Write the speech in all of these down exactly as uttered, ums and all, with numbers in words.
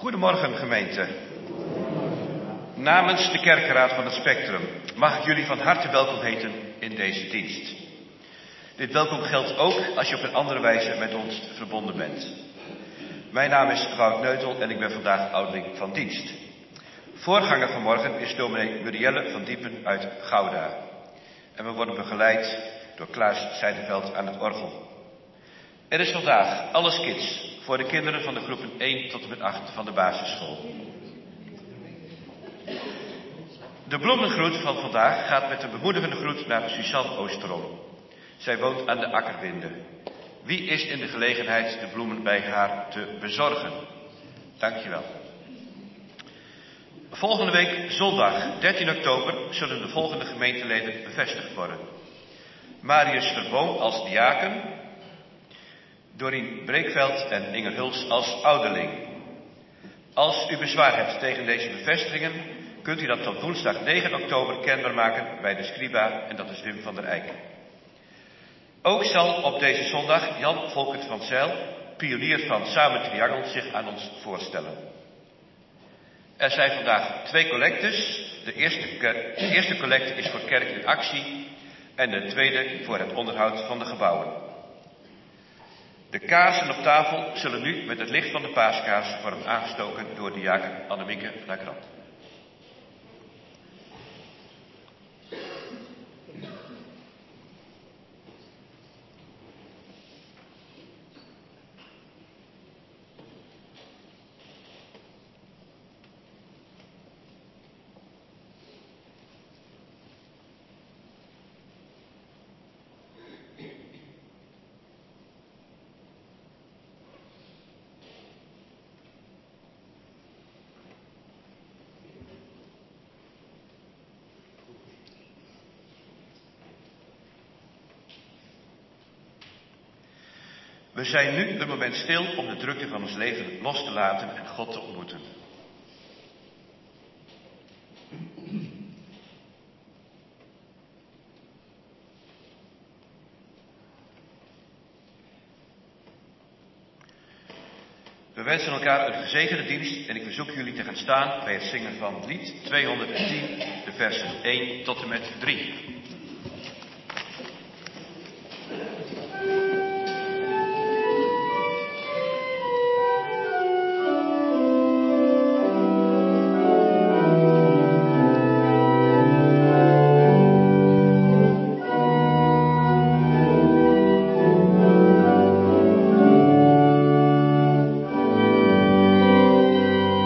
Goedemorgen gemeente. Namens de kerkenraad van het Spectrum mag ik jullie van harte welkom heten in deze dienst. Dit welkom geldt ook als je op een andere wijze met ons verbonden bent. Mijn naam is Wout Neutel en ik ben vandaag ouderling van dienst. Voorganger vanmorgen is dominee Murielle van Diepen uit Gouda. En we worden begeleid door Klaas Zijderveld aan het orgel. Er is vandaag Alles Kids voor de kinderen van de groepen één tot en met acht van de basisschool. De bloemengroet van vandaag gaat met een bemoedigende groet naar Suzanne Oosterom. Zij woont aan de Akkerwinde. Wie is in de gelegenheid de bloemen bij haar te bezorgen? Dankjewel. Volgende week zondag dertien oktober zullen de volgende gemeenteleden bevestigd worden. Marius Verboom als diaken, Dorien Breekveld en Inger Huls als ouderling. Als u bezwaar hebt tegen deze bevestigingen, kunt u dat tot woensdag negen oktober kenbaar maken bij de scriba en dat is Wim van der Eyck. Ook zal op deze zondag Jan Volkert van Zijl, pionier van Samen Triangel, zich aan ons voorstellen. Er zijn vandaag twee collectes. De eerste, de eerste collecte is voor Kerk in Actie en de tweede voor het onderhoud van de gebouwen. De kaarsen op tafel zullen nu met het licht van de paaskaars worden aangestoken door diaken Annemieke Lagrand. We zijn nu een moment stil om de drukte van ons leven los te laten en God te ontmoeten. We wensen elkaar een gezegende dienst en ik verzoek jullie te gaan staan bij het zingen van lied tweehonderdtien, de versen één tot en met drie.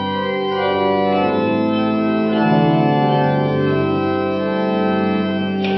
Thank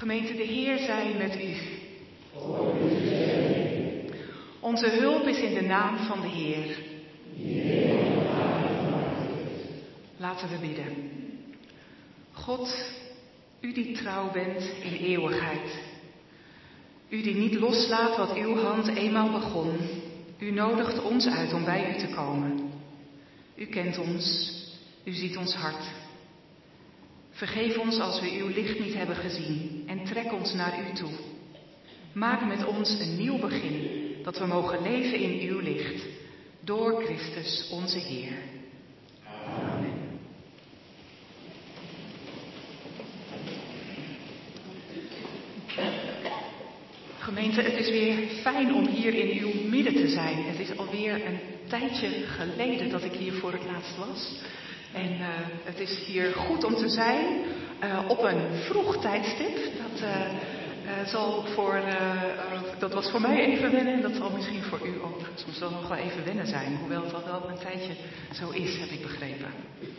Gemeente, de Heer zij met u. Onze hulp is in de naam van de Heer. Laten we bidden. God, u die trouw bent in eeuwigheid. U die niet loslaat wat uw hand eenmaal begon. U nodigt ons uit om bij u te komen. U kent ons, u ziet ons hart. Vergeef ons als we uw licht niet hebben gezien en trek ons naar u toe. Maak met ons een nieuw begin, dat we mogen leven in uw licht, door Christus onze Heer. Amen. Gemeente, het is weer fijn om hier in uw midden te zijn. Het is alweer een tijdje geleden dat ik hier voor het laatst was. En uh, het is hier goed om te zijn uh, op een vroeg tijdstip. Dat, uh, uh, zal voor, uh, uh, dat was voor mij even wennen en dat zal misschien voor u ook soms wel nog wel even wennen zijn. Hoewel het al wel een tijdje zo is, heb ik begrepen.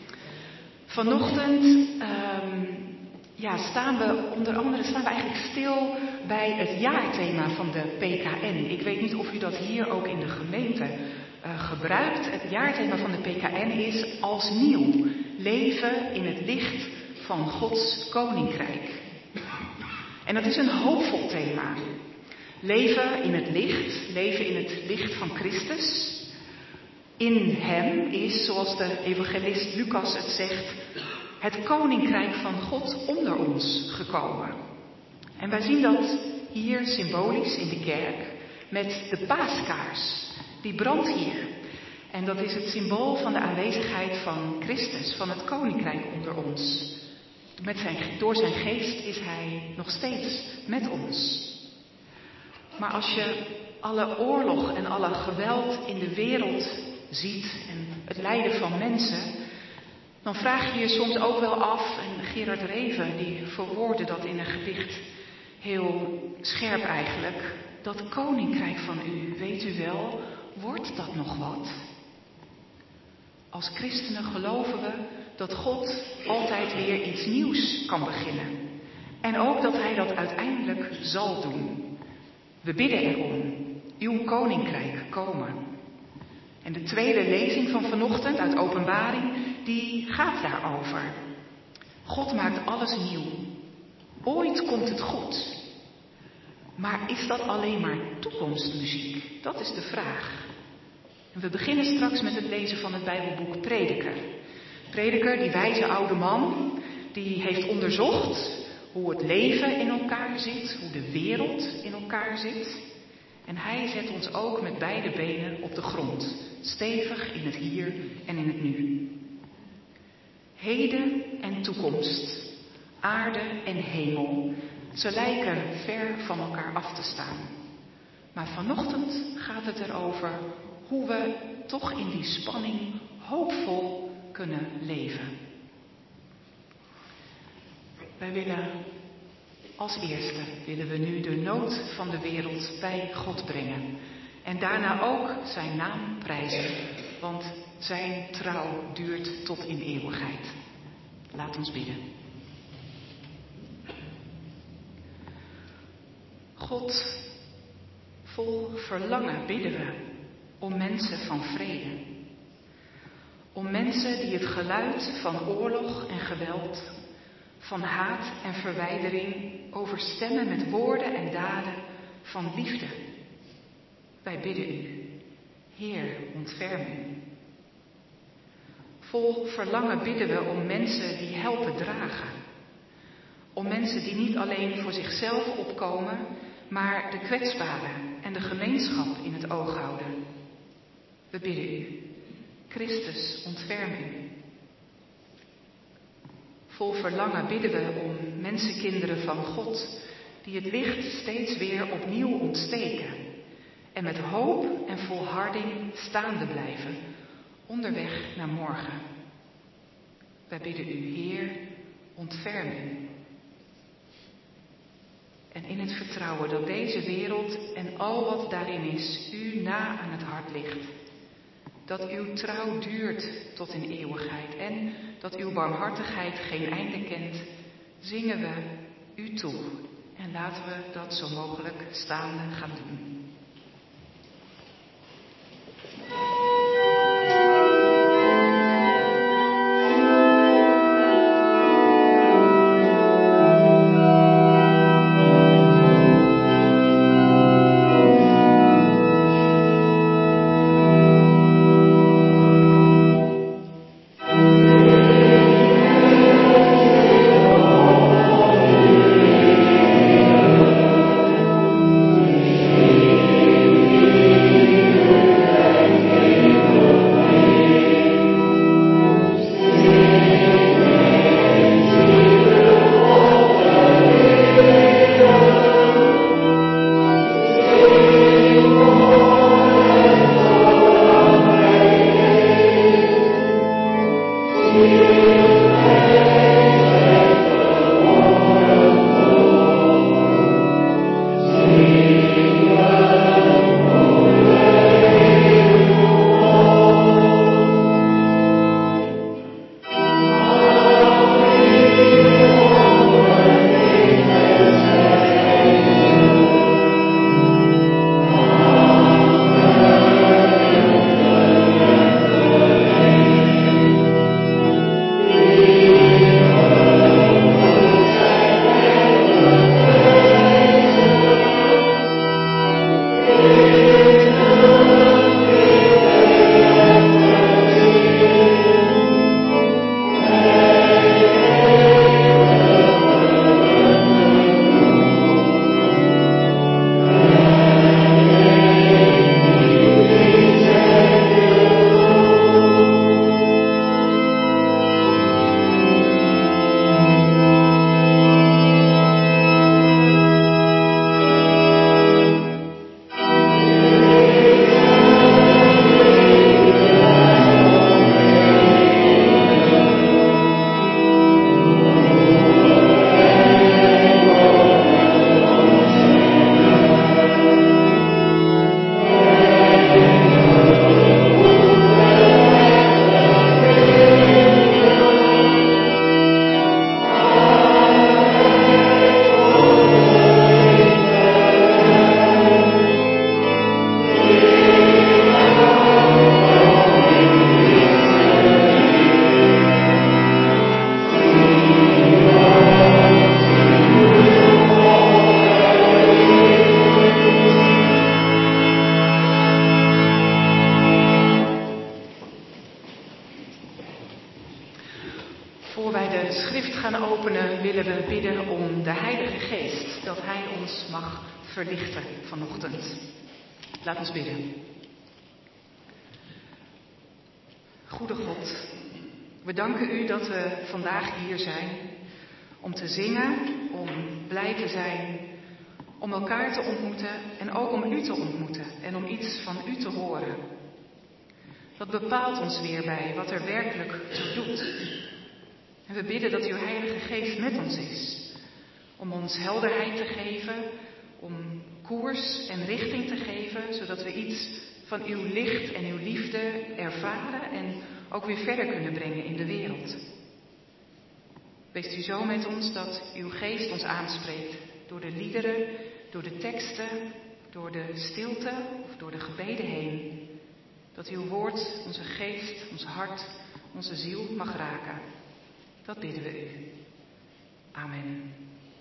Vanochtend um, ja, staan we onder andere staan we eigenlijk stil bij het jaarthema van de P K N. Ik weet niet of u dat hier ook in de gemeente uh, gebruikt. Het jaarthema van de P K N is als nieuw. Leven in het licht van Gods Koninkrijk. En dat is een hoopvol thema. Leven in het licht, leven in het licht van Christus. In hem is, zoals de evangelist Lucas het zegt, het Koninkrijk van God onder ons gekomen. En wij zien dat hier symbolisch in de kerk met de paaskaars. Die brandt hier. En dat is het symbool van de aanwezigheid van Christus, van het Koninkrijk onder ons. Met zijn, door zijn geest is hij nog steeds met ons. Maar als je alle oorlog en alle geweld in de wereld ziet en het lijden van mensen, dan vraag je je soms ook wel af, en Gerard Reven die verwoordde dat in een gedicht heel scherp eigenlijk, dat koninkrijk van u, weet u wel, wordt dat nog wat? Als christenen geloven we dat God altijd weer iets nieuws kan beginnen. En ook dat hij dat uiteindelijk zal doen. We bidden erom, uw koninkrijk komen. En de tweede lezing van vanochtend uit Openbaring, die gaat daarover. God maakt alles nieuw. Ooit komt het goed. Maar is dat alleen maar toekomstmuziek? Dat is de vraag. En we beginnen straks met het lezen van het Bijbelboek Prediker. Prediker, die wijze oude man, die heeft onderzocht hoe het leven in elkaar zit, hoe de wereld in elkaar zit. En hij zet ons ook met beide benen op de grond, stevig in het hier en in het nu. Heden en toekomst, aarde en hemel, ze lijken ver van elkaar af te staan. Maar vanochtend gaat het erover hoe we toch in die spanning hoopvol kunnen leven. Wij willen als eerste willen we nu de nood van de wereld bij God brengen. En daarna ook zijn naam prijzen, want zijn trouw duurt tot in eeuwigheid. Laat ons bidden. God, vol verlangen bidden we om mensen van vrede. Om mensen die het geluid van oorlog en geweld, van haat en verwijdering overstemmen met woorden en daden van liefde. Wij bidden u, Heer, ontferm u. Vol verlangen bidden we om mensen die helpen dragen. Om mensen die niet alleen voor zichzelf opkomen, maar de kwetsbaren en de gemeenschap in het oog houden. We bidden u, Christus, ontferm u. Vol verlangen bidden we om mensenkinderen van God, die het licht steeds weer opnieuw ontsteken en met hoop en volharding staande blijven, onderweg naar morgen. Wij bidden u, Heer, ontferm u. En in het vertrouwen dat deze wereld en al wat daarin is, u na aan het hart ligt. Dat uw trouw duurt tot in eeuwigheid en dat uw barmhartigheid geen einde kent, zingen we u toe, En laten we dat zo mogelijk staande gaan doen. Voor wij de schrift gaan openen, willen we bidden om de Heilige Geest, dat Hij ons mag verlichten vanochtend. Laat ons bidden. Goede God, we danken U dat we vandaag hier zijn om te zingen, om blij te zijn, om elkaar te ontmoeten en ook om U te ontmoeten en om iets van U te horen. Dat bepaalt ons weer bij wat er werkelijk toe doet. En we bidden dat Uw Heilige Geest met ons is, om ons helderheid te geven, om koers en richting te geven, zodat we iets van Uw licht en Uw liefde ervaren en ook weer verder kunnen brengen in de wereld. Wees U zo met ons dat Uw Geest ons aanspreekt, door de liederen, door de teksten, door de stilte of door de gebeden heen. Dat Uw woord onze geest, ons hart, onze ziel mag raken. Dat bidden we U. Amen.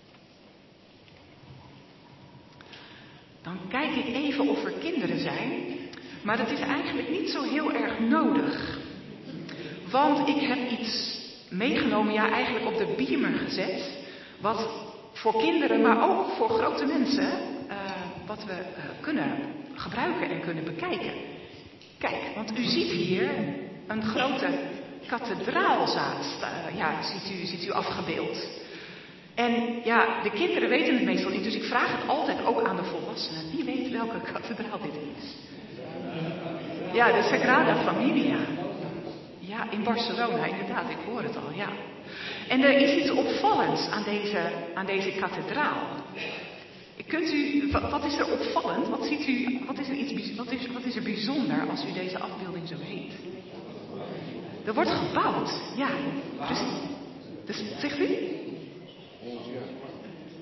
Dan kijk ik even of er kinderen zijn, maar dat is eigenlijk niet zo heel erg nodig. Want ik heb iets meegenomen, ja eigenlijk op de beamer gezet, wat voor kinderen, maar ook voor grote mensen, uh, wat we uh, kunnen gebruiken en kunnen bekijken. Kijk, want u ziet hier een grote kathedraalzaal, uh, ja, ziet u, ziet u afgebeeld. En ja, de kinderen weten het meestal niet, dus ik vraag het altijd ook aan de volwassenen. Wie weet welke kathedraal dit is? Ja, de Sagrada Familia. Ja, in Barcelona, inderdaad, ik hoor het al, ja. En er is iets opvallends aan deze, aan deze kathedraal. Kunt u, wat is er opvallend? Wat ziet u, wat is er iets, wat is, wat is er bijzonder als u deze afbeelding zo heet? Er wordt gebouwd, ja, precies. Dus, zegt u?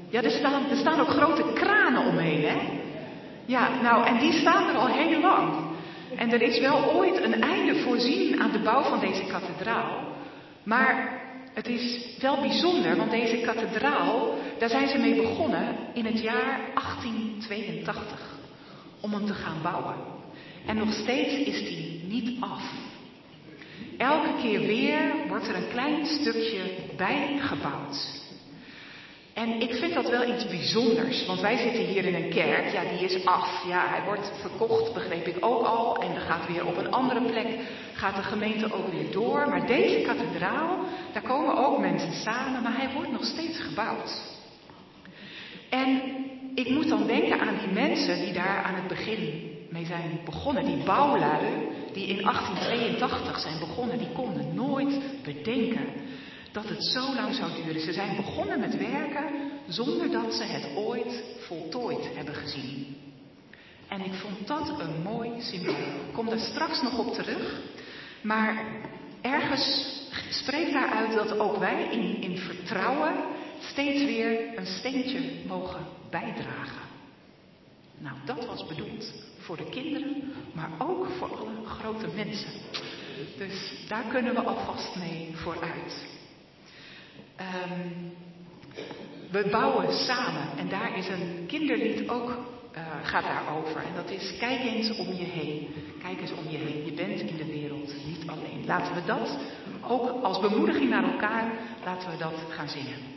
ja, er staan, er staan ook grote kranen omheen, hè? Ja, nou, en die staan er al heel lang. En er is wel ooit een einde voorzien aan de bouw van deze kathedraal. Maar het is wel bijzonder, want deze kathedraal, daar zijn ze mee begonnen in het jaar achttien tweeëntachtig. Om hem te gaan bouwen. En nog steeds is die niet af. Elke keer weer wordt er een klein stukje bijgebouwd. En ik vind dat wel iets bijzonders, want wij zitten hier in een kerk, ja, die is af. Ja, hij wordt verkocht, begreep ik ook al, en er gaat weer op een andere plek, gaat de gemeente ook weer door. Maar deze kathedraal, daar komen ook mensen samen, maar hij wordt nog steeds gebouwd. En ik moet dan denken aan die mensen die daar aan het begin mee zijn begonnen, die bouwlui, die in achttien tweeëntachtig zijn begonnen, die konden nooit bedenken dat het zo lang zou duren. Ze zijn begonnen met werken zonder dat ze het ooit voltooid hebben gezien. En ik vond dat een mooi symbool. Ik kom daar straks nog op terug. Maar ergens spreekt daaruit dat ook wij in, in vertrouwen steeds weer een steentje mogen bijdragen. Nou, dat was bedoeld voor de kinderen, maar ook voor alle grote mensen. Dus daar kunnen we alvast mee vooruit. Um, we bouwen samen en daar is een kinderlied ook, uh, gaat daarover. En dat is: kijk eens om je heen, kijk eens om je heen. Je bent in de wereld niet alleen. Laten we dat ook als bemoediging naar elkaar, laten we dat gaan zingen.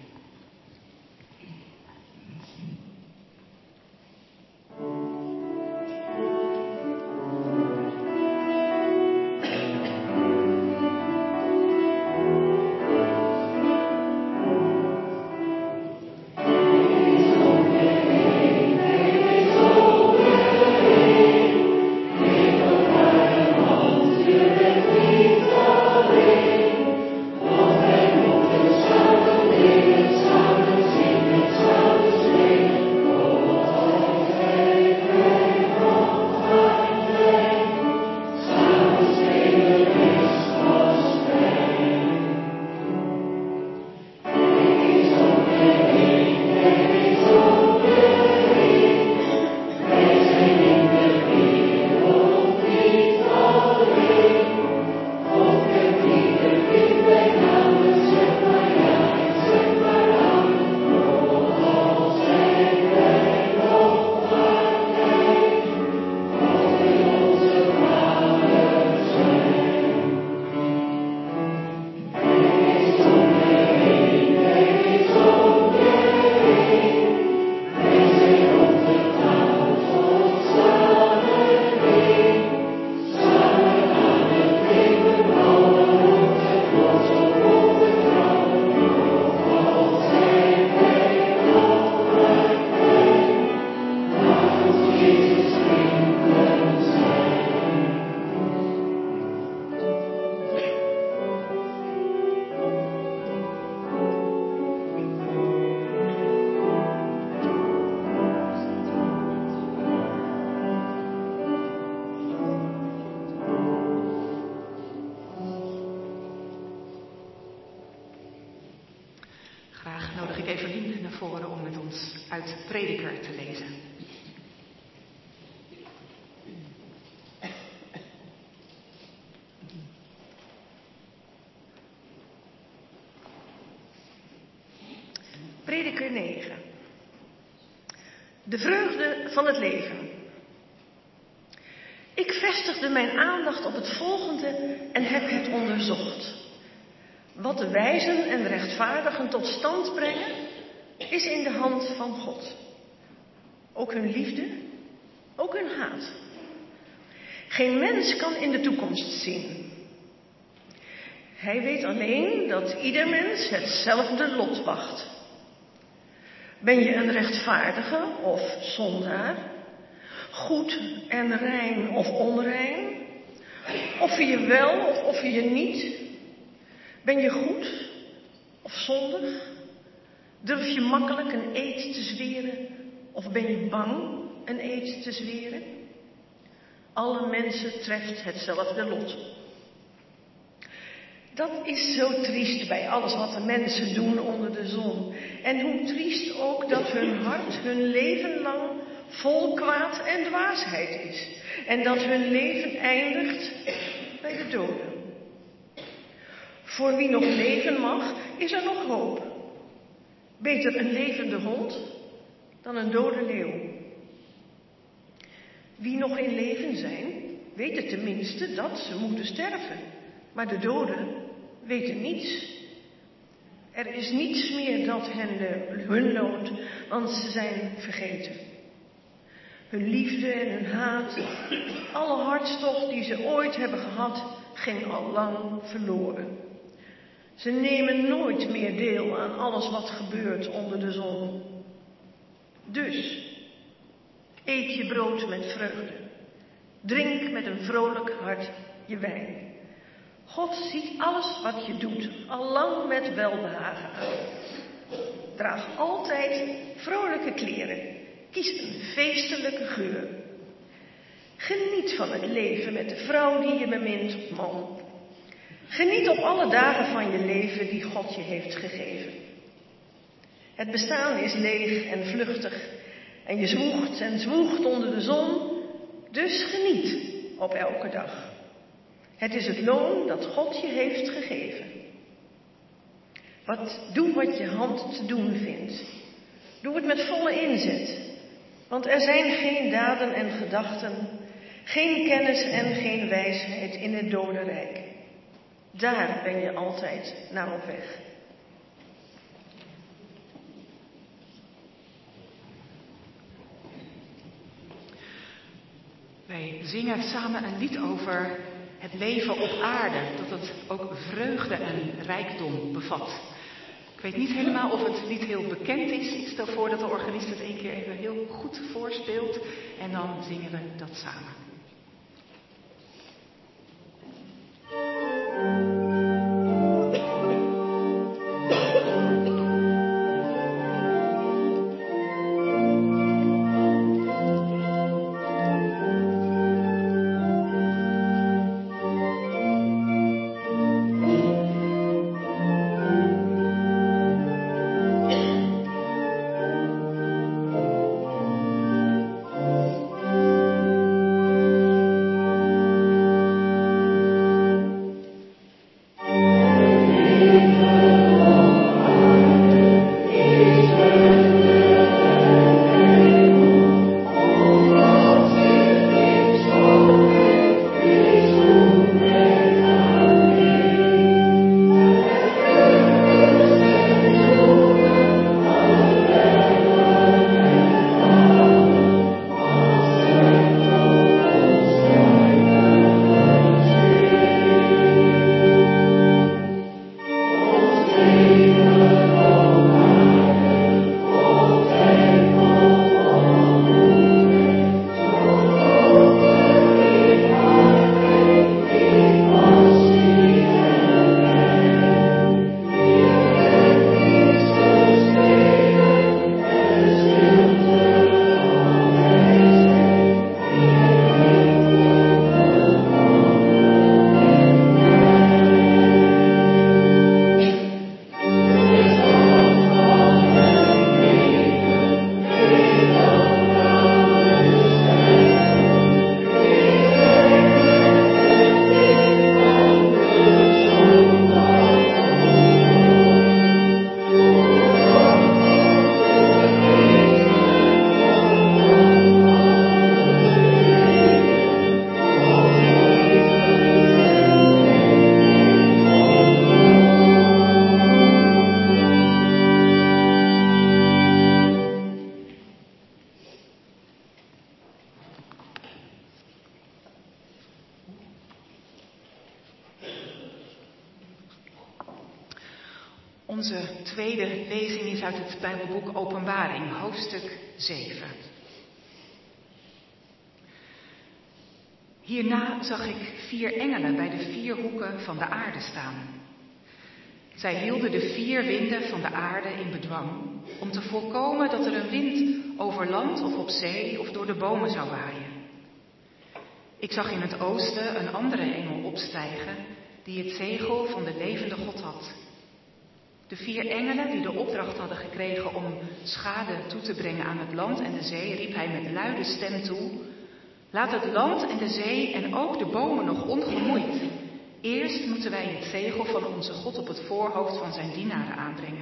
Graag nodig ik Evelien naar voren om met ons uit Prediker te lezen. Prediker negen. De vreugde van het leven. Ik vestigde mijn aandacht op het volgende en heb het onderzocht. Wat de wijzen en de rechtvaardigen tot stand brengen, is in de hand van God. Ook hun liefde, ook hun haat. Geen mens kan in de toekomst zien. Hij weet alleen dat ieder mens hetzelfde lot wacht. Ben je een rechtvaardige of zondaar? Goed en rein of onrein? Offer je wel of offer je niet? Ben je goed of zondig? Durf je makkelijk een eed te zweren of ben je bang een eed te zweren? Alle mensen treft hetzelfde lot. Dat is zo triest bij alles wat de mensen doen onder de zon. En hoe triest ook dat hun hart hun leven lang vol kwaad en dwaasheid is. En dat hun leven eindigt bij de doden. Voor wie nog leven mag, is er nog hoop. Beter een levende hond dan een dode leeuw. Wie nog in leven zijn, weten tenminste dat ze moeten sterven. Maar de doden weten niets. Er is niets meer dat hen, de, hun loont, want ze zijn vergeten. Hun liefde en hun haat, alle hartstocht die ze ooit hebben gehad, ging al lang verloren. Ze nemen nooit meer deel aan alles wat gebeurt onder de zon. Dus, eet je brood met vreugde. Drink met een vrolijk hart je wijn. God ziet alles wat je doet, al lang met welbehagen aan. Draag altijd vrolijke kleren. Kies een feestelijke geur. Geniet van het leven met de vrouw die je bemint, man. Geniet op alle dagen van je leven die God je heeft gegeven. Het bestaan is leeg en vluchtig. En je zwoegt en zwoegt onder de zon. Dus geniet op elke dag. Het is het loon dat God je heeft gegeven. Wat, doe wat je hand te doen vindt. Doe het met volle inzet. Want er zijn geen daden en gedachten, geen kennis en geen wijsheid in het dodenrijk. Daar ben je altijd naar op weg. Wij zingen samen een lied over het leven op aarde, dat het ook vreugde en rijkdom bevat. Ik weet niet helemaal of het lied heel bekend is. Ik stel voor dat de organist het een keer even heel goed voorspeelt en dan zingen we dat samen. Onze tweede lezing is uit het Bijbelboek Openbaring, hoofdstuk zeven. Hierna zag ik vier engelen bij de vier hoeken van de aarde staan. Zij hielden de vier winden van de aarde in bedwang, om te voorkomen dat er een wind over land of op zee of door de bomen zou waaien. Ik zag in het oosten een andere engel opstijgen, die het zegel van de levende God had. De vier engelen die de opdracht hadden gekregen om schade toe te brengen aan het land en de zee, riep hij met luide stem toe: laat het land en de zee en ook de bomen nog ongemoeid. Eerst moeten wij het zegel van onze God op het voorhoofd van zijn dienaren aanbrengen.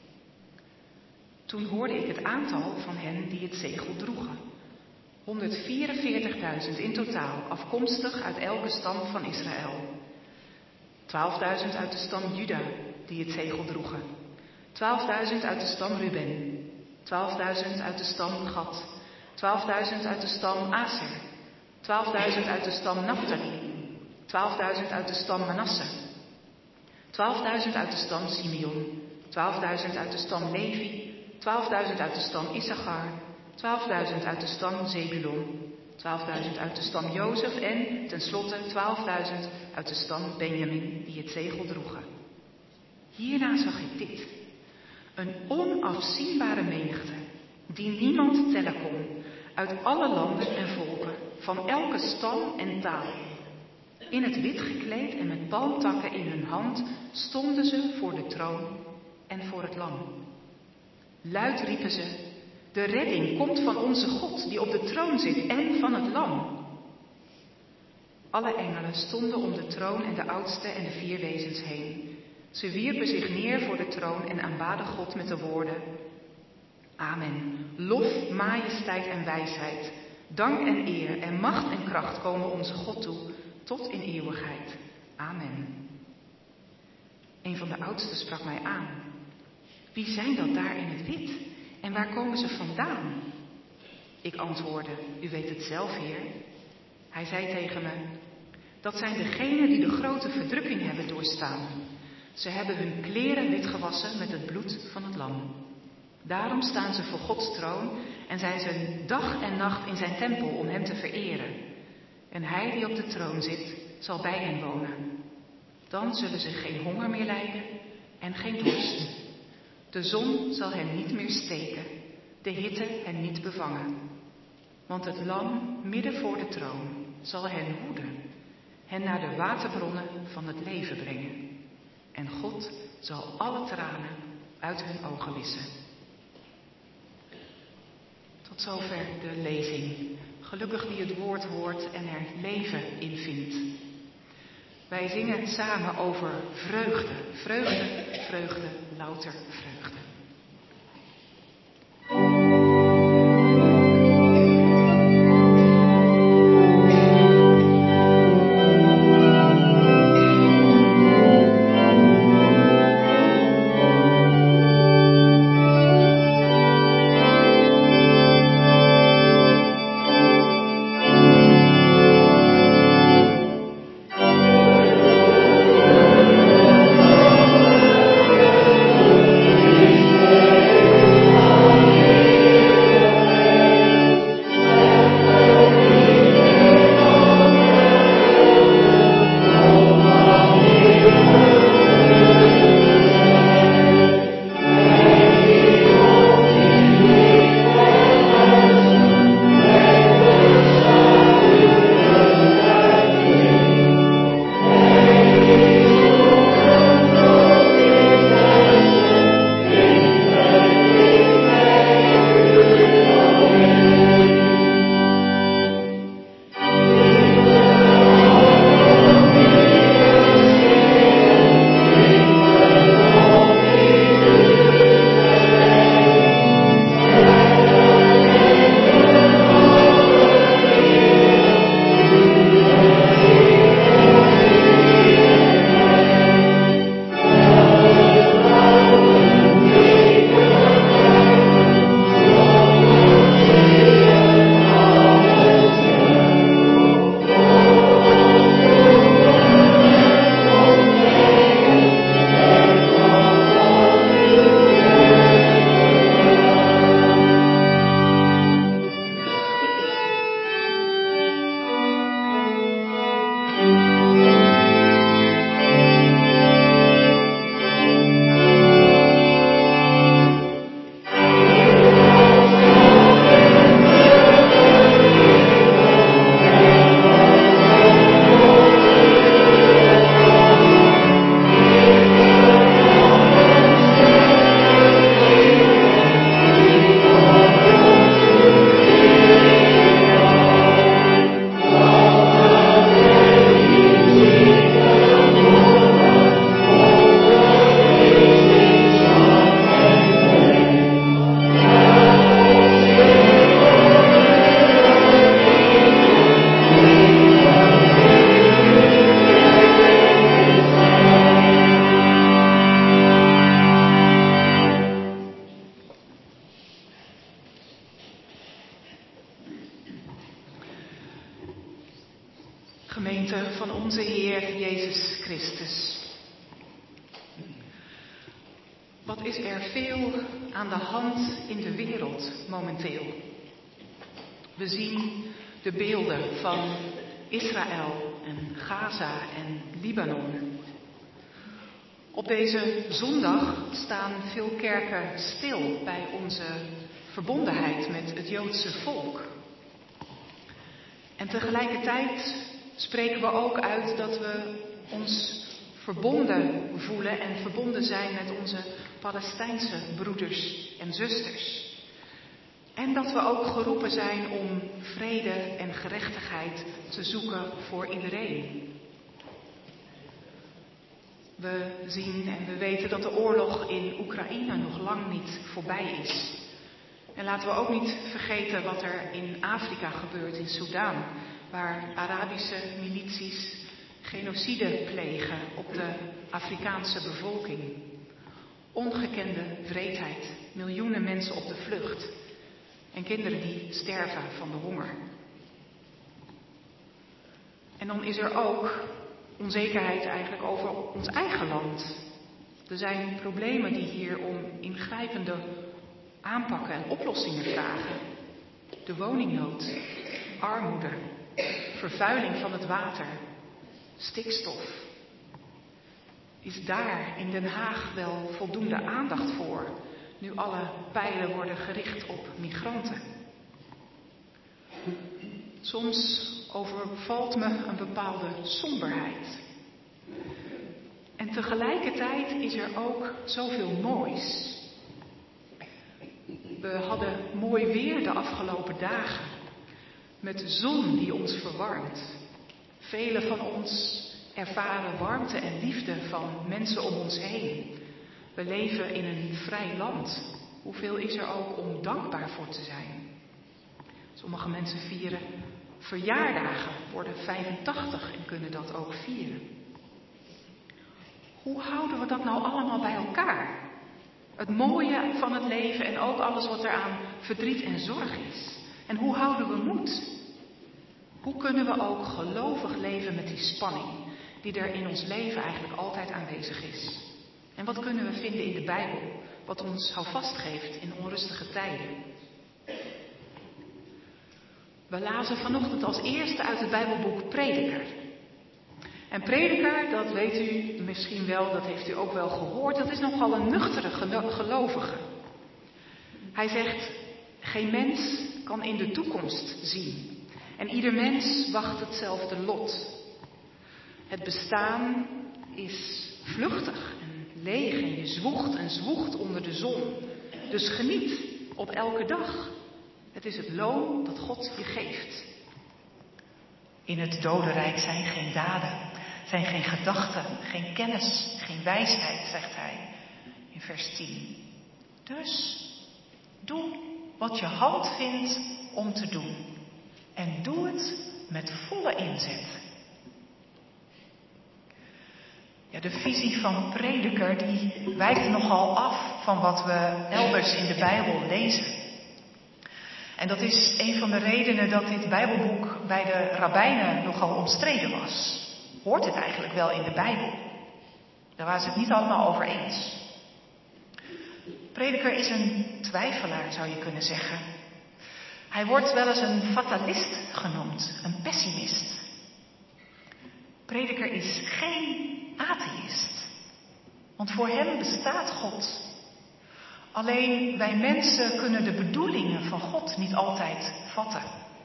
Toen hoorde ik het aantal van hen die het zegel droegen. honderdvierenveertigduizend in totaal, afkomstig uit elke stam van Israël. twaalfduizend uit de stam Juda, die het zegel droegen. twaalfduizend uit de stam Ruben. twaalfduizend uit de stam Gad. twaalfduizend uit de stam Aser. twaalfduizend uit de stam Naphtali. twaalfduizend uit de stam Manasse. twaalfduizend uit de stam Simeon. twaalfduizend uit de stam Levi. twaalfduizend uit de stam Issachar. twaalfduizend uit de stam Zebulon. twaalfduizend uit de stam Jozef en tenslotte twaalfduizend uit de stam Benjamin die het zegel droegen. Hierna zag ik dit. Een onafzienbare menigte, die niemand tellen kon, uit alle landen en volken, van elke stam en taal. In het wit gekleed en met palmtakken in hun hand stonden ze voor de troon en voor het lam. Luid riepen ze: de redding komt van onze God die op de troon zit en van het lam. Alle engelen stonden om de troon en de oudste en de vier wezens heen. Ze wierpen zich neer voor de troon en aanbaden God met de woorden: Amen. Lof, majesteit en wijsheid, dank en eer en macht en kracht komen onze God toe, tot in eeuwigheid. Amen. Een van de oudsten sprak mij aan: wie zijn dat daar in het wit? En waar komen ze vandaan? Ik antwoordde: u weet het zelf, Heer. Hij zei tegen me: dat zijn degenen die de grote verdrukking hebben doorstaan. Ze hebben hun kleren wit gewassen met het bloed van het lam. Daarom staan ze voor Gods troon en zijn ze dag en nacht in zijn tempel om hem te vereren. En hij die op de troon zit, zal bij hen wonen. Dan zullen ze geen honger meer lijden en geen dorst. De zon zal hen niet meer steken, de hitte hen niet bevangen. Want het lam midden voor de troon zal hen hoeden, hen naar de waterbronnen van het leven brengen. En God zal alle tranen uit hun ogen wissen. Tot zover de lezing. Gelukkig wie het woord hoort en er leven in vindt. Wij zingen samen over vreugde, vreugde, vreugde, louter vreugde. Amen. Gemeente van onze Heer Jezus Christus. Wat is er veel aan de hand in de wereld momenteel? We zien de beelden van Israël en Gaza en Libanon. Op deze zondag staan veel kerken stil bij onze verbondenheid met het Joodse volk. En tegelijkertijd spreken we ook uit dat we ons verbonden voelen en verbonden zijn met onze Palestijnse broeders en zusters. En dat we ook geroepen zijn om vrede en gerechtigheid te zoeken voor iedereen. We zien en we weten dat de oorlog in Oekraïne nog lang niet voorbij is. En laten we ook niet vergeten wat er in Afrika gebeurt, in Soedan, waar Arabische milities genocide plegen op de Afrikaanse bevolking. Ongekende wreedheid, miljoenen mensen op de vlucht en kinderen die sterven van de honger. En dan is er ook onzekerheid eigenlijk over ons eigen land. Er zijn problemen die hier om ingrijpende aanpakken en oplossingen vragen. De woningnood, armoede, vervuiling van het water, stikstof. Is daar in Den Haag wel voldoende aandacht voor, nu alle pijlen worden gericht op migranten? Soms overvalt me een bepaalde somberheid. En tegelijkertijd is er ook zoveel moois. We hadden mooi weer de afgelopen dagen, met de zon die ons verwarmt. Velen van ons ervaren warmte en liefde van mensen om ons heen. We leven in een vrij land. Hoeveel is er ook om dankbaar voor te zijn? Sommige mensen vieren verjaardagen, worden vijfentachtig en kunnen dat ook vieren. Hoe houden we dat nou allemaal bij elkaar? Het mooie van het leven en ook alles wat er aan verdriet en zorg is. En hoe houden we moed? Hoe kunnen we ook gelovig leven met die spanning die er in ons leven eigenlijk altijd aanwezig is? En wat kunnen we vinden in de Bijbel, wat ons houvast geeft in onrustige tijden? We lazen vanochtend als eerste uit het Bijbelboek Prediker. En Prediker, dat weet u misschien wel, dat heeft u ook wel gehoord, dat is nogal een nuchtere gelovige. Hij zegt, geen mens kan in de toekomst zien. En ieder mens wacht hetzelfde lot. Het bestaan is vluchtig en leeg en je zwoegt en zwoegt onder de zon. Dus geniet op elke dag. Het is het loon dat God je geeft. In het dodenrijk zijn geen daden, zijn geen gedachten, geen kennis, geen wijsheid, zegt hij in vers tien. Dus doe wat je hand vindt om te doen. En doe het met volle inzet. Ja, de visie van Prediker die wijkt nogal af van wat we elders in de Bijbel lezen. En dat is een van de redenen dat dit Bijbelboek bij de rabbijnen nogal omstreden was. Hoort het eigenlijk wel in de Bijbel? Daar waren ze het niet allemaal over eens. Prediker is een twijfelaar, zou je kunnen zeggen. Hij wordt wel eens een fatalist genoemd, een pessimist. Prediker is geen atheïst, want voor hem bestaat God. Alleen wij mensen kunnen de bedoelingen van God niet altijd vatten.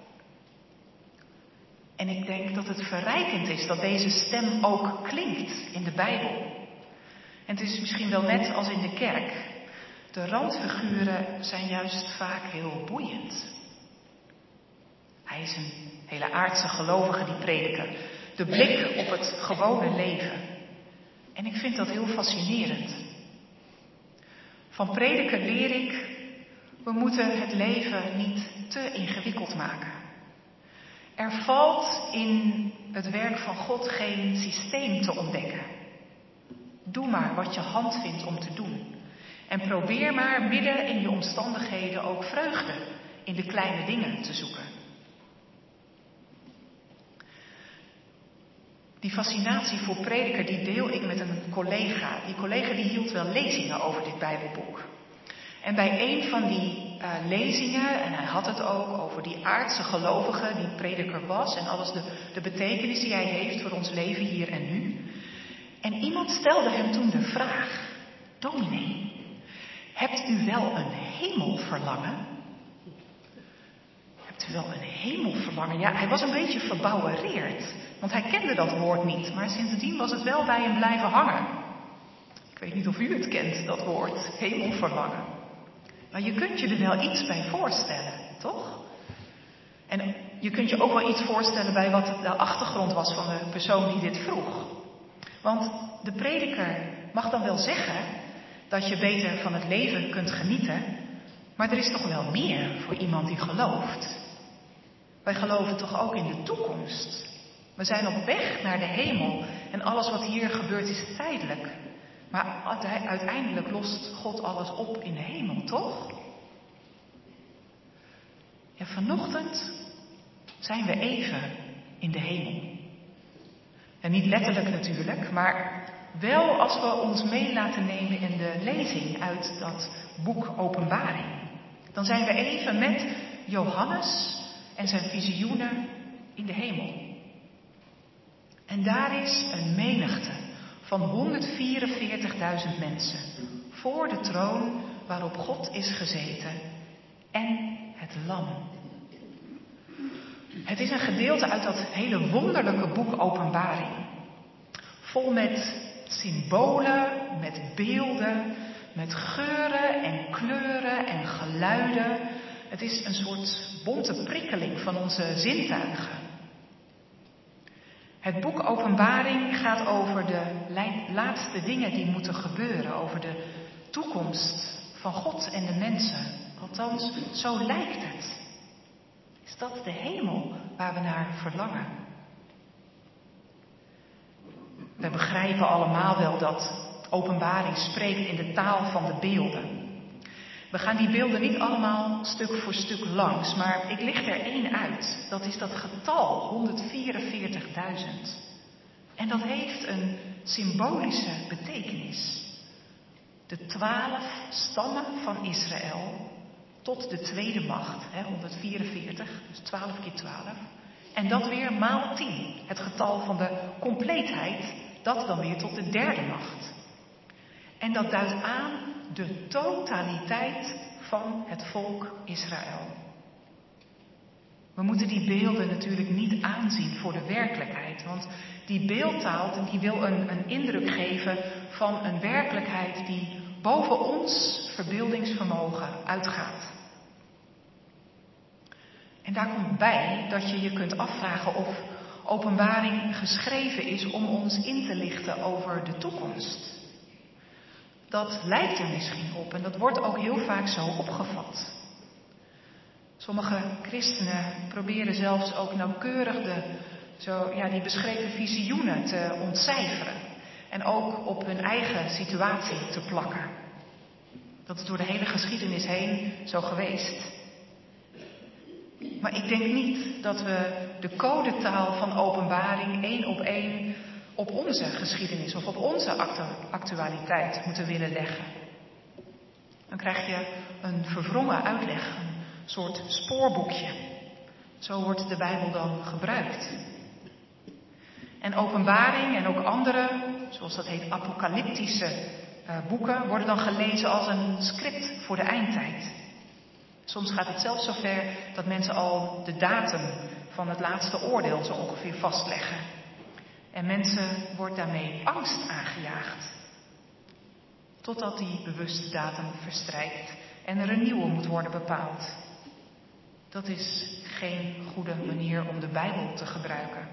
En ik denk dat het verrijkend is dat deze stem ook klinkt in de Bijbel. En het is misschien wel net als in de kerk. De randfiguren zijn juist vaak heel boeiend. Hij is een hele aardse gelovige, die Prediker. De blik op het gewone leven. En ik vind dat heel fascinerend. Van Prediker leer ik, we moeten het leven niet te ingewikkeld maken. Er valt in het werk van God geen systeem te ontdekken. Doe maar wat je hand vindt om te doen. En probeer maar midden in je omstandigheden ook vreugde in de kleine dingen te zoeken. Die fascinatie voor prediker, die deel ik met een collega. Die collega die hield wel lezingen over dit Bijbelboek. En bij een van die uh, lezingen, en hij had het ook over die aardse gelovige die prediker was en alles de, de betekenis die hij heeft voor ons leven hier en nu. En iemand stelde hem toen de vraag: dominee, hebt u wel een hemelverlangen? Hebt u wel een hemelverlangen? Ja, hij was een beetje verbouwereerd, want hij kende dat woord niet, maar sindsdien was het wel bij hem blijven hangen. Ik weet niet of u het kent, dat woord, hemelverlangen. Maar je kunt je er wel iets bij voorstellen, toch? En je kunt je ook wel iets voorstellen bij wat de achtergrond was van de persoon die dit vroeg. Want de prediker mag dan wel zeggen dat je beter van het leven kunt genieten, maar er is toch wel meer voor iemand die gelooft. Wij geloven toch ook in de toekomst. We zijn op weg naar de hemel en alles wat hier gebeurt is tijdelijk. Maar uiteindelijk lost God alles op in de hemel, toch? Ja, vanochtend zijn we even in de hemel. En niet letterlijk natuurlijk, maar wel als we ons mee laten nemen in de lezing uit dat boek Openbaring. Dan zijn we even met Johannes en zijn visioenen in de hemel. En daar is een menigte van honderdvierenveertigduizend mensen voor de troon waarop God is gezeten en het lam. Het is een gedeelte uit dat hele wonderlijke boek Openbaring. Vol met symbolen, met beelden, met geuren en kleuren en geluiden. Het is een soort bonte prikkeling van onze zintuigen. Het boek Openbaring gaat over de laatste dingen die moeten gebeuren. Over de toekomst van God en de mensen. Althans, zo lijkt het. Is dat de hemel waar we naar verlangen? We begrijpen allemaal wel dat Openbaring spreekt in de taal van de beelden. We gaan die beelden niet allemaal stuk voor stuk langs, maar ik licht er één uit. Dat is dat getal, honderdvierenveertigduizend. En dat heeft een symbolische betekenis. De twaalf stammen van Israël tot de tweede macht, hè, honderdvierenveertig, dus twaalf keer twaalf. En dat weer maal tien, het getal van de compleetheid, dat dan weer tot de derde macht. En dat duidt aan de totaliteit van het volk Israël. We moeten die beelden natuurlijk niet aanzien voor de werkelijkheid, want die beeldtaal die wil een, een indruk geven van een werkelijkheid die boven ons verbeeldingsvermogen uitgaat. En daar komt bij dat je je kunt afvragen of Openbaring geschreven is om ons in te lichten over de toekomst. Dat lijkt er misschien op en dat wordt ook heel vaak zo opgevat. Sommige christenen proberen zelfs ook nauwkeurig de, zo, ja, die beschreven visioenen te ontcijferen. En ook op hun eigen situatie te plakken. Dat is door de hele geschiedenis heen zo geweest. Maar ik denk niet dat we de codetaal van Openbaring één op één op onze geschiedenis of op onze actu- actualiteit moeten willen leggen. Dan krijg je een verwrongen uitleg, een soort spoorboekje. Zo wordt de Bijbel dan gebruikt. En Openbaring en ook andere, zoals dat heet, apocalyptische uh, boeken, worden dan gelezen als een script voor de eindtijd. Soms gaat het zelfs zover dat mensen al de datum van het laatste oordeel zo ongeveer vastleggen. En mensen wordt daarmee angst aangejaagd. Totdat die bewuste datum verstrijkt en er een nieuwe moet worden bepaald. Dat is geen goede manier om de Bijbel te gebruiken.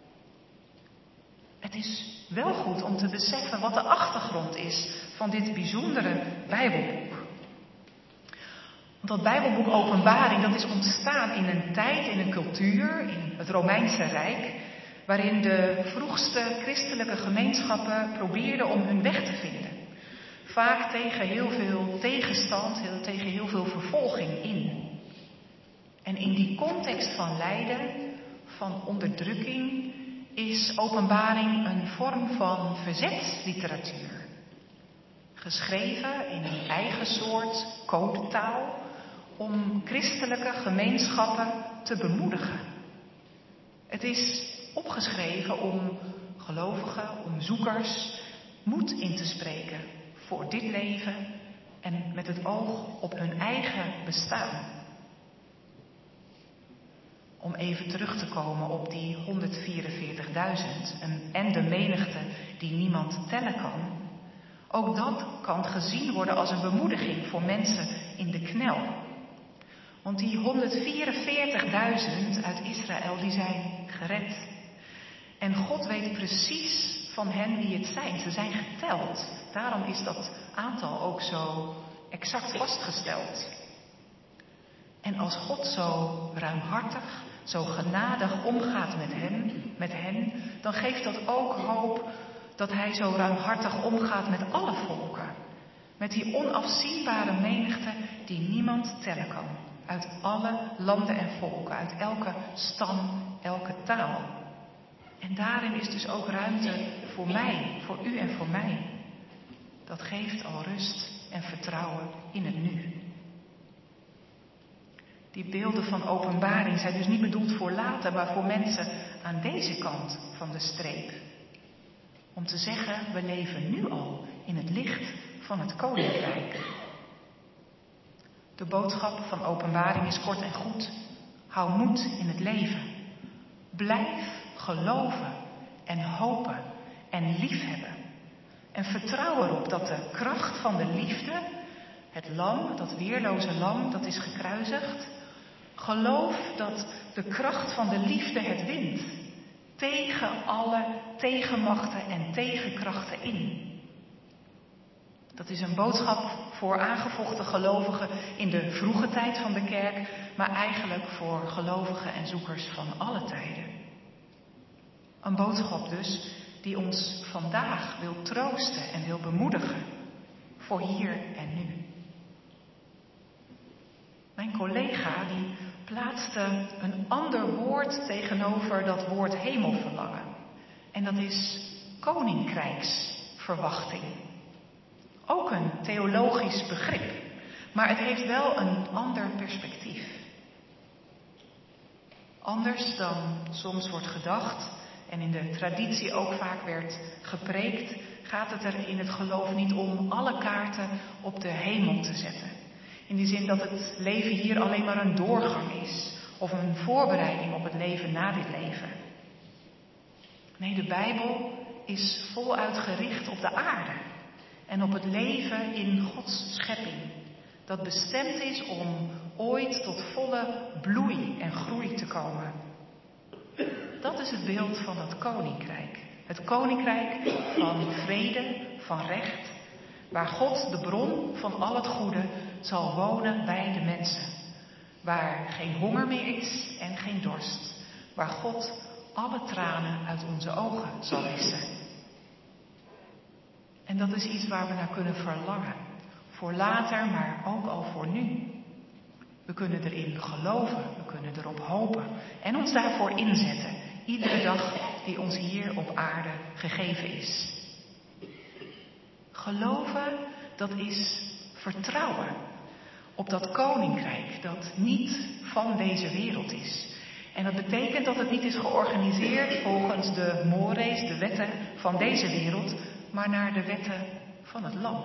Het is wel goed om te beseffen wat de achtergrond is van dit bijzondere Bijbelboek. Want dat Bijbelboek Openbaring, dat is ontstaan in een tijd, in een cultuur, in het Romeinse Rijk, waarin de vroegste christelijke gemeenschappen probeerden om hun weg te vinden. Vaak tegen heel veel tegenstand, heel, tegen heel veel vervolging in. En in die context van lijden, van onderdrukking, is Openbaring een vorm van verzetsliteratuur. Geschreven in een eigen soort codetaal om christelijke gemeenschappen te bemoedigen. Het is opgeschreven om gelovigen, om zoekers moed in te spreken voor dit leven en met het oog op hun eigen bestaan. Om even terug te komen op die honderdvierenveertigduizend en de menigte die niemand tellen kan. Ook dat kan gezien worden als een bemoediging voor mensen in de knel. Want die honderdvierenveertigduizend uit Israël, die zijn gered. En God weet precies van hen wie het zijn. Ze zijn geteld. Daarom is dat aantal ook zo exact vastgesteld. En als God zo ruimhartig, zo genadig omgaat met hen, met hen, dan geeft dat ook hoop dat hij zo ruimhartig omgaat met alle volken. Met die onafzienbare menigte die niemand tellen kan. Uit alle landen en volken, uit elke stam, elke taal. En daarin is dus ook ruimte voor mij, voor u en voor mij. Dat geeft al rust en vertrouwen in het nu. Die beelden van openbaring zijn dus niet bedoeld voor later, maar voor mensen aan deze kant van de streep. Om te zeggen, we leven nu al in het licht van het Koninkrijk. De boodschap van openbaring is kort en goed. Hou moed in het leven. Blijf geloven en hopen en liefhebben. En vertrouw erop dat de kracht van de liefde, het lam, dat weerloze lam, dat is gekruisigd. Geloof dat de kracht van de liefde het wint. Tegen alle tegenmachten en tegenkrachten in. Dat is een boodschap voor aangevochten gelovigen in de vroege tijd van de kerk, maar eigenlijk voor gelovigen en zoekers van alle tijden. Een boodschap dus die ons vandaag wil troosten en wil bemoedigen voor hier en nu. Mijn collega die plaatste een ander woord tegenover dat woord hemelverlangen. En dat is koninkrijksverwachting. Ook een theologisch begrip, maar het heeft wel een ander perspectief. Anders dan soms wordt gedacht en in de traditie ook vaak werd gepreekt, gaat het er in het geloof niet om alle kaarten op de hemel te zetten. In die zin dat het leven hier alleen maar een doorgang is of een voorbereiding op het leven na dit leven. Nee, de Bijbel is voluit gericht op de aarde en op het leven in Gods schepping. Dat bestemd is om ooit tot volle bloei en groei te komen. Dat is het beeld van dat koninkrijk. Het koninkrijk van vrede, van recht, waar God, de bron van al het goede, zal wonen bij de mensen. Waar geen honger meer is en geen dorst. Waar God alle tranen uit onze ogen zal wissen. En dat is iets waar we naar kunnen verlangen. Voor later, maar ook al voor nu. We kunnen erin geloven, we kunnen erop hopen en ons daarvoor inzetten. Iedere dag die ons hier op aarde gegeven is. Geloven, dat is vertrouwen op dat koninkrijk dat niet van deze wereld is. En dat betekent dat het niet is georganiseerd volgens de mores, de wetten van deze wereld, maar naar de wetten van het lam.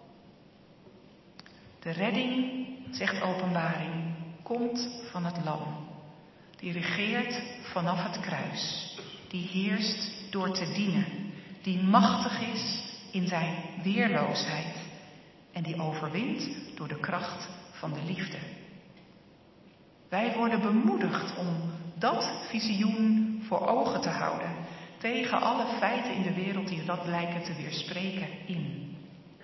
De redding, zegt Openbaring, komt van het lam. Die regeert vanaf het kruis. Die heerst door te dienen. Die machtig is in zijn weerloosheid. En die overwint door de kracht van de liefde. Wij worden bemoedigd om dat visioen voor ogen te houden. Tegen alle feiten in de wereld die dat lijken te weerspreken in.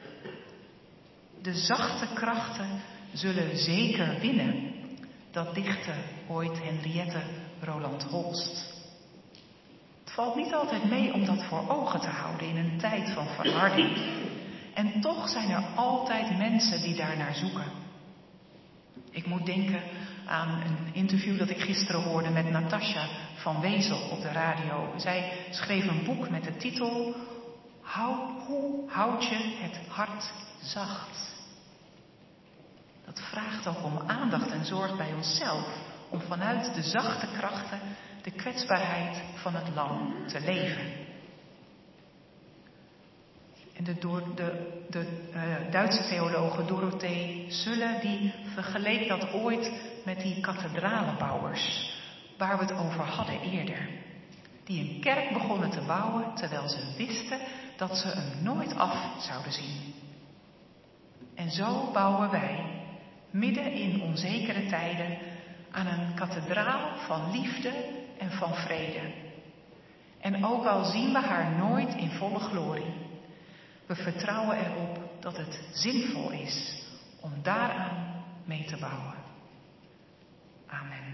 De zachte krachten zullen zeker winnen. Dat dichtte ooit Henriette Roland Holst. Het valt niet altijd mee om dat voor ogen te houden in een tijd van verharding. En toch zijn er altijd mensen die daarnaar zoeken. Ik moet denken aan een interview dat ik gisteren hoorde met Natasja van Wezel op de radio. Zij schreef een boek met de titel Hou, Hoe houd je het hart zacht? Dat vraagt ook om aandacht en zorg bij onszelf, om vanuit de zachte krachten de kwetsbaarheid van het lam te leven. En de, door de, de uh, Duitse theologe Dorothee Sölle, die vergeleek dat ooit met die kathedralenbouwers, waar we het over hadden eerder. Die een kerk begonnen te bouwen, terwijl ze wisten dat ze hem nooit af zouden zien. En zo bouwen wij, midden in onzekere tijden, aan een kathedraal van liefde en van vrede. En ook al zien we haar nooit in volle glorie, we vertrouwen erop dat het zinvol is om daaraan mee te bouwen. Amen.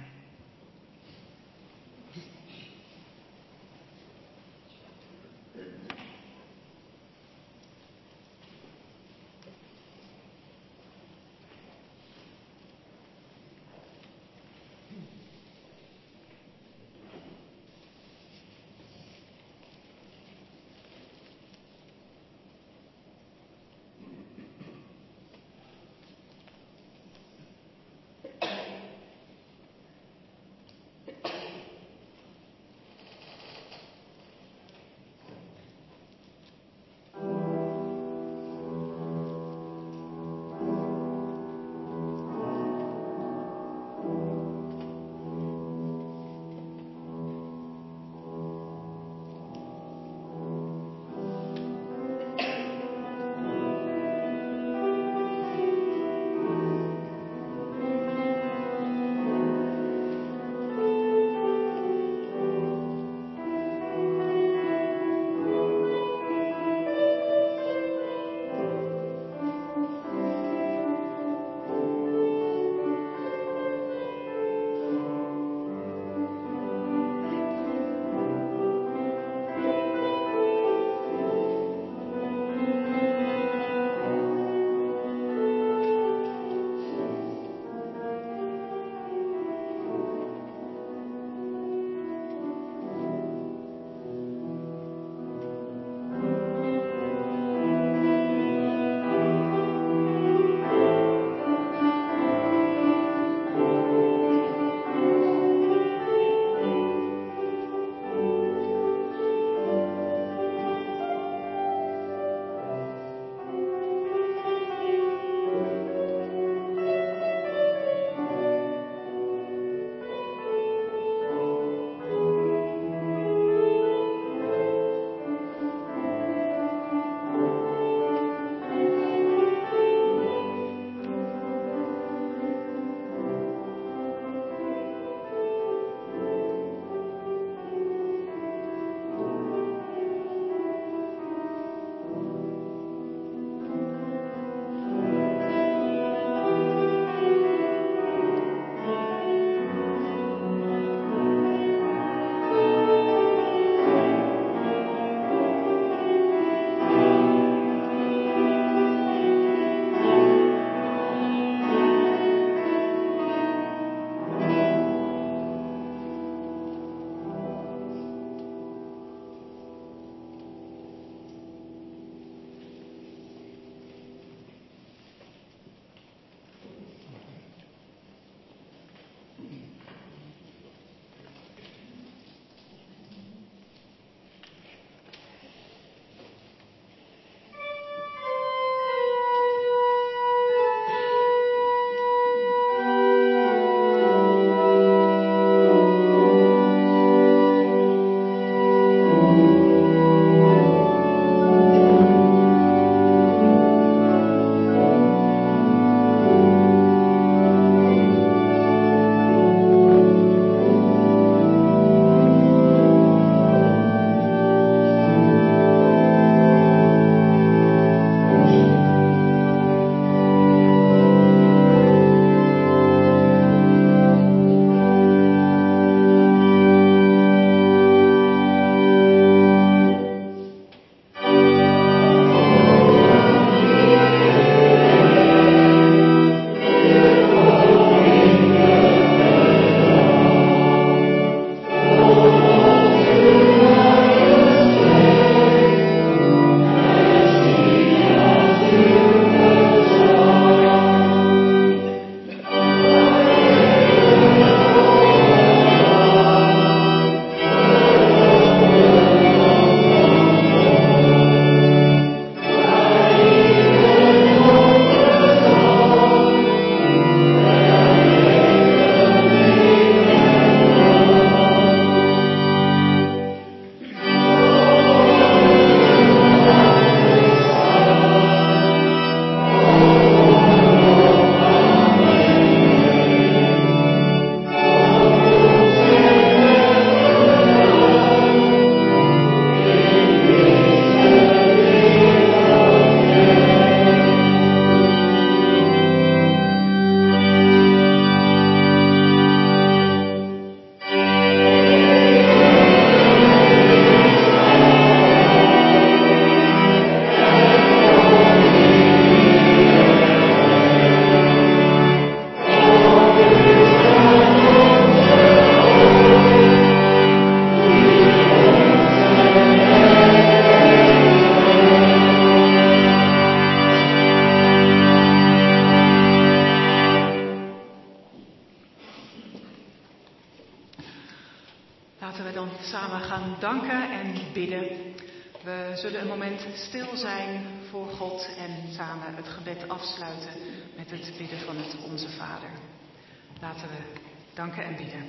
Laten we dan samen gaan danken en bidden. We zullen een moment stil zijn voor God en samen het gebed afsluiten met het bidden van het Onze Vader. Laten we danken en bidden.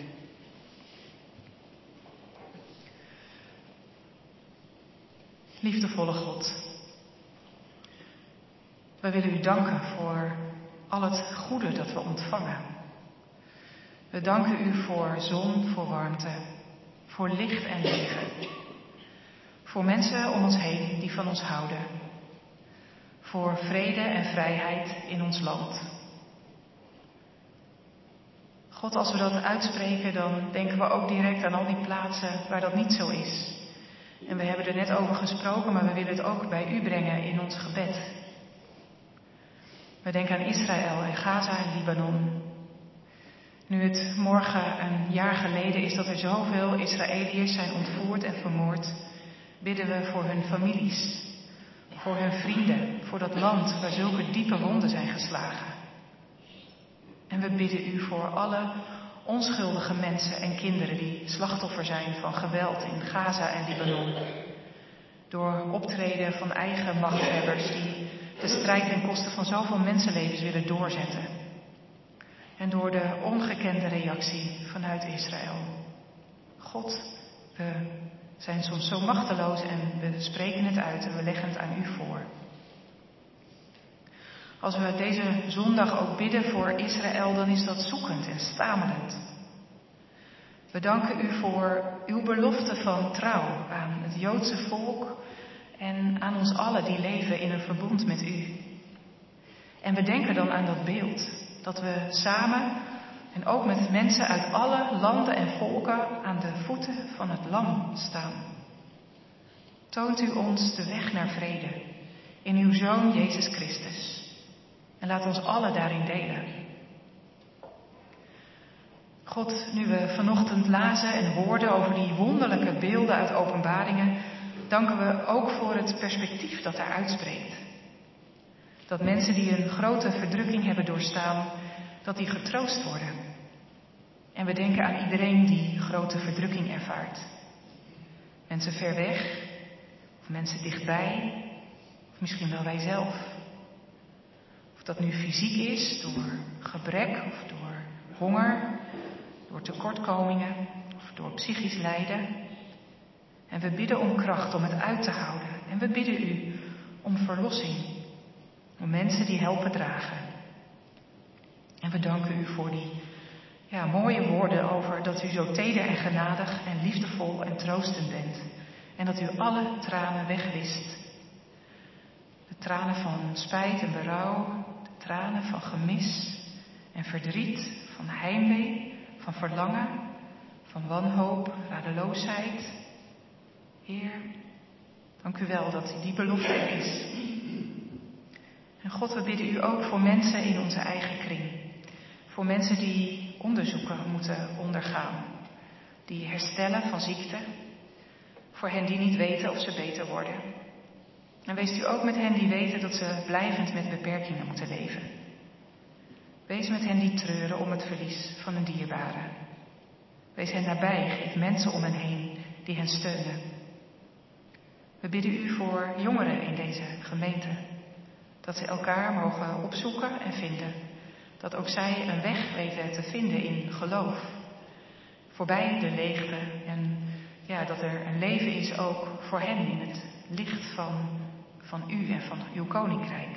Liefdevolle God, we willen u danken voor al het goede dat we ontvangen. We danken u voor zon, voor warmte, voor licht en leven. Voor mensen om ons heen die van ons houden. Voor vrede en vrijheid in ons land. God, als we dat uitspreken, dan denken we ook direct aan al die plaatsen waar dat niet zo is. En we hebben er net over gesproken, maar we willen het ook bij u brengen in ons gebed. We denken aan Israël en Gaza en Libanon. Nu het morgen een jaar geleden is dat er zoveel Israëliërs zijn ontvoerd en vermoord, bidden we voor hun families, voor hun vrienden, voor dat land waar zulke diepe wonden zijn geslagen. En we bidden u voor alle onschuldige mensen en kinderen die slachtoffer zijn van geweld in Gaza en Libanon. Door optreden van eigen machthebbers die de strijd ten koste van zoveel mensenlevens willen doorzetten. En door de ongekende reactie vanuit Israël. God, we zijn soms zo machteloos en we spreken het uit en we leggen het aan u voor. Als we deze zondag ook bidden voor Israël, dan is dat zoekend en stamelend. We danken u voor uw belofte van trouw aan het Joodse volk en aan ons allen die leven in een verbond met u. En we denken dan aan dat beeld, dat we samen en ook met mensen uit alle landen en volken aan de voeten van het lam staan. Toont u ons de weg naar vrede in uw Zoon Jezus Christus. En laat ons allen daarin delen. God, nu we vanochtend lazen en hoorden over die wonderlijke beelden uit Openbaringen, danken we ook voor het perspectief dat daar uitspreekt. Dat mensen die een grote verdrukking hebben doorstaan, dat die getroost worden. En we denken aan iedereen die grote verdrukking ervaart. Mensen ver weg, of mensen dichtbij, of misschien wel wij zelf. Of dat nu fysiek is, door gebrek of door honger, door tekortkomingen of door psychisch lijden. En we bidden om kracht om het uit te houden. En we bidden u om verlossing, om mensen die helpen dragen. En we danken u voor die ja, mooie woorden over dat u zo teder en genadig en liefdevol en troostend bent. En dat u alle tranen wegwist. De tranen van spijt en berouw, de tranen van gemis en verdriet, van heimwee, van verlangen, van wanhoop, radeloosheid. Heer, dank u wel dat die belofte er is. En God, we bidden u ook voor mensen in onze eigen kring. Voor mensen die onderzoeken moeten ondergaan. Die herstellen van ziekte. Voor hen die niet weten of ze beter worden. En wees u ook met hen die weten dat ze blijvend met beperkingen moeten leven. Wees met hen die treuren om het verlies van een dierbare. Wees hen nabij, geef mensen om hen heen die hen steunen. We bidden u voor jongeren in deze gemeente. Dat ze elkaar mogen opzoeken en vinden. Dat ook zij een weg weten te vinden in geloof. Voorbij de leegte. En ja, dat er een leven is ook voor hen in het licht van, van u en van uw koninkrijk.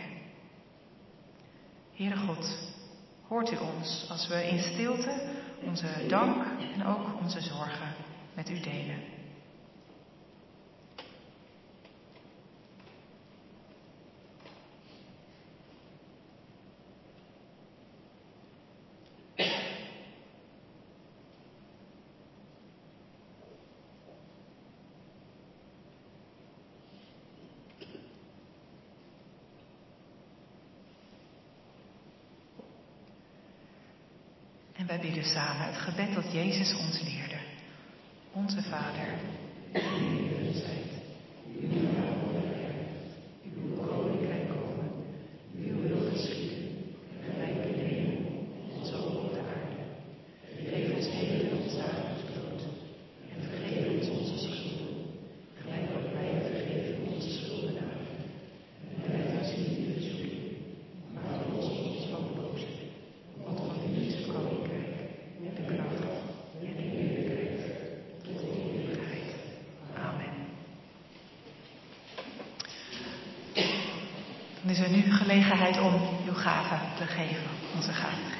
Heere God, hoort u ons als we in stilte onze dank en ook onze zorgen met u delen. En wij bidden samen het gebed dat Jezus ons leerde. Onze Vader, die in de zijt, uw naam worden geërfd, uw koninkrijk komen, uw wil geschieden, gelijk in de hemel, zo op de aarde. Geef ons heden ons dagelijks brood en Dan is er nu gelegenheid om uw gaven te geven, onze gaven te geven.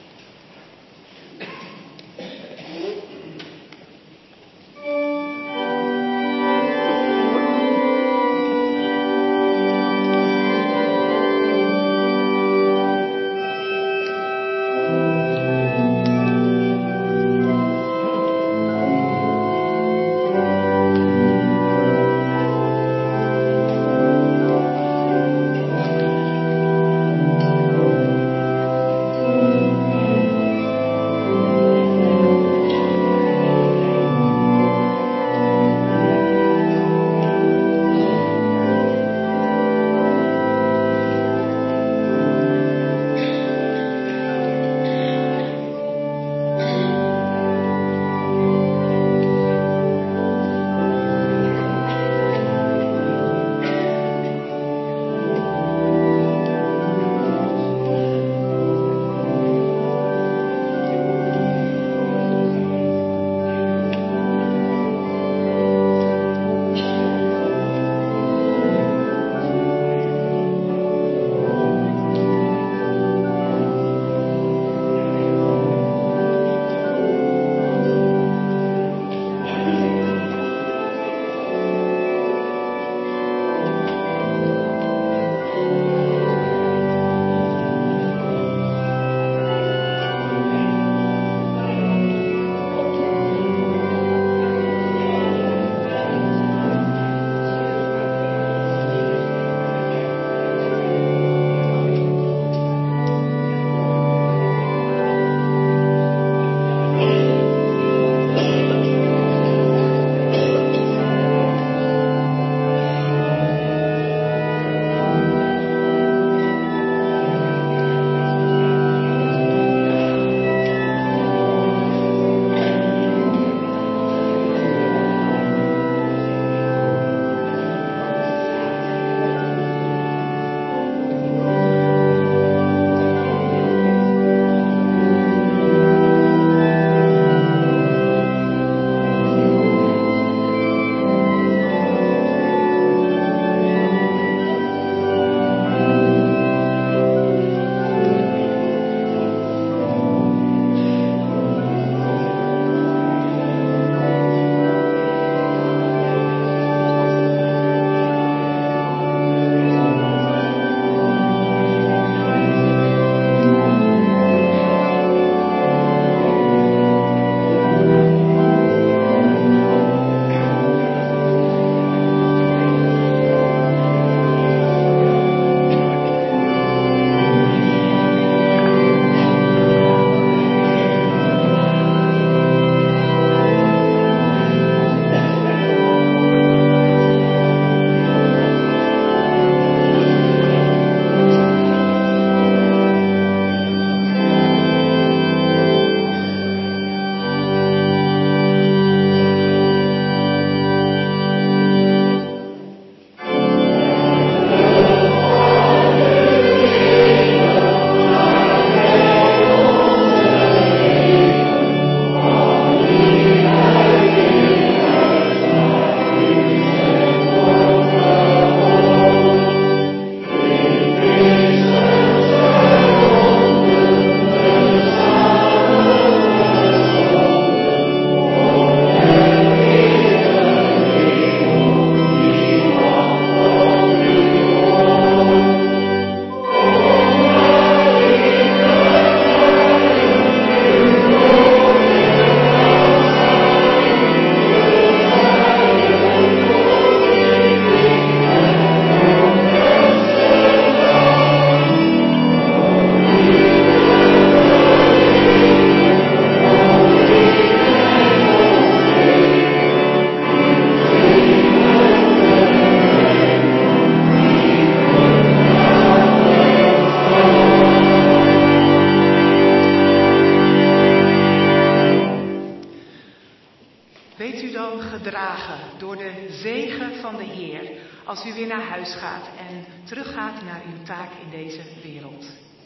als u weer naar huis gaat en teruggaat naar uw taak in deze wereld.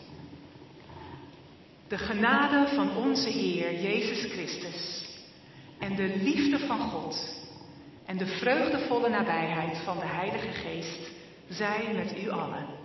De genade van onze Heer Jezus Christus en de liefde van God en de vreugdevolle nabijheid van de Heilige Geest zij met u allen.